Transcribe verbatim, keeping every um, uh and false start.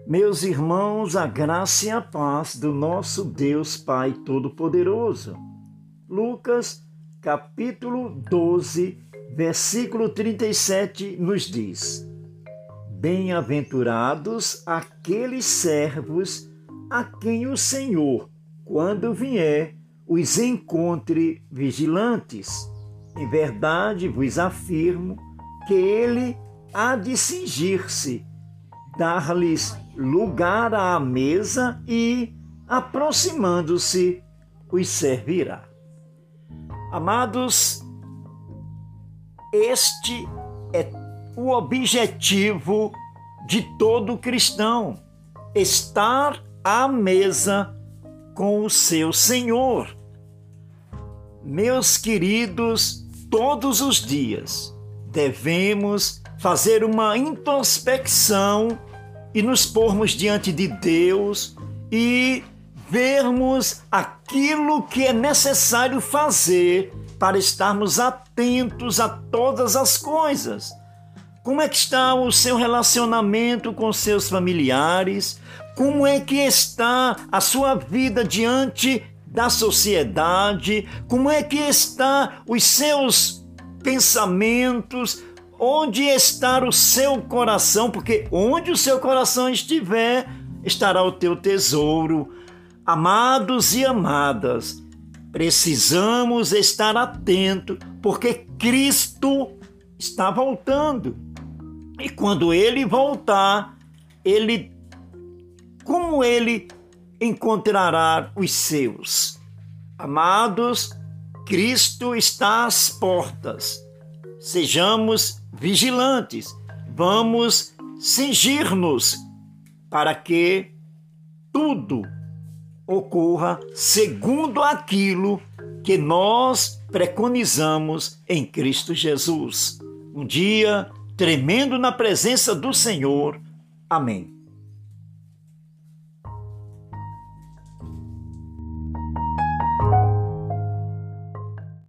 Meus irmãos, a graça e a paz do nosso Deus Pai Todo-Poderoso. Lucas, capítulo doze, versículo trinta e sete, nos diz: Bem-aventurados aqueles servos a quem o Senhor, quando vier, os encontre vigilantes. Em verdade vos afirmo que ele há de cingir-se, dar-lhes lugar à mesa e, aproximando-se, os servirá. Amados, este é o objetivo de todo cristão: estar à mesa com o seu Senhor. Meus queridos, todos os dias devemos fazer uma introspecção e nos pormos diante de Deus e vermos aquilo que é necessário fazer para estarmos atentos a todas as coisas. Como é que está o seu relacionamento com seus familiares? Como é que está a sua vida diante da sociedade? Como é que está os seus pensamentos? Onde está o seu coração? Porque onde o seu coração estiver, estará o teu tesouro. Amados e amadas, precisamos estar atentos, porque Cristo está voltando. E quando Ele voltar, Ele, como Ele encontrará os seus? Amados, Cristo está às portas. Sejamos vigilantes, vamos cingir-nos para que tudo ocorra segundo aquilo que nós preconizamos em Cristo Jesus. Um dia tremendo na presença do Senhor. Amém.